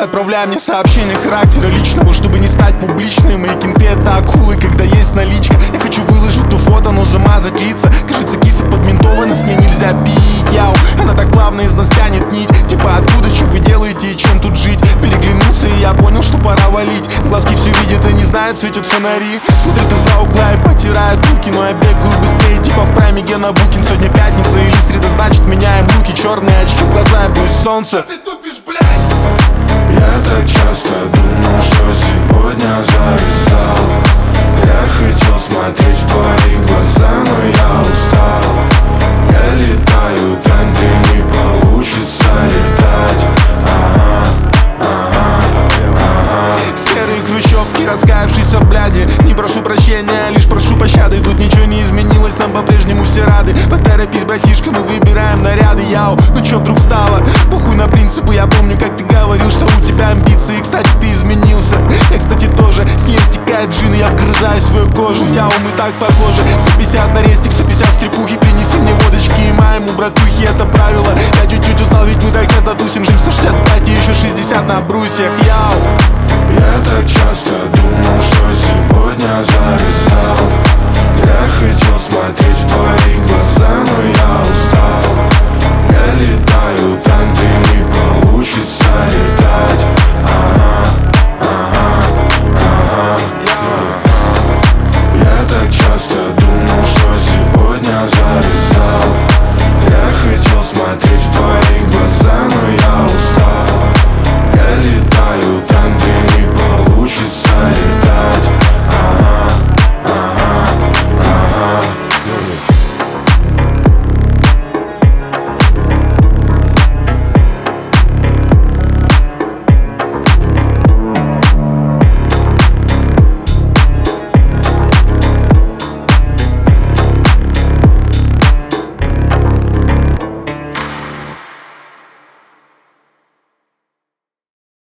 отправляй мне сообщение характера личного, чтобы не стать публичным. Мои кенты это акулы, когда есть наличка. Я хочу выложить то фото, но замазать лица. Кажется, киса подментована, с ней нельзя пить. Яу, она так плавно из нас тянет нить. Типа откуда, что вы делаете и чем тут жить? Переглянулся и я понял, что пора валить. Глазки все видят и не знают, светят фонари. Смотрит из-за угла и потирает руки, но я бегаю быстрее, типа в прайме Гена Букин. Сегодня пятница или среда, значит меняем луки. Черные очки в глаза, я боюсь солнца. Ты тупишь, блядь! Я так часто думал, что сегодня зависал. Я хотел смотреть в твои глаза, но я устал. Я летаю там, где не получится летать. Серые хрущевки, раскаявшиеся бляди. Не прошу прощения, лишь прошу пощады. Тут ничего не изменилось, нам по-прежнему все рады. Поторопись, братишка, мы выбираем наряды. Яу, ну чё вдруг стало? Похуй на принципы, я помню, как ты говорил, что у тебя амбиции. Кстати, ты изменился. Я, кстати, тоже. С ней стекает джин, и я вгрызаю свою кожу. Яу, мы так похожи. 150 на рестик, 150 скрипухи. Принеси мне водочки и моему братухе это правило. Я чуть-чуть устал, ведь мы так часто тусим. Жим 160 братья, еще 60 на брусьях. Яу. Я так часто думал, что сегодня зависал.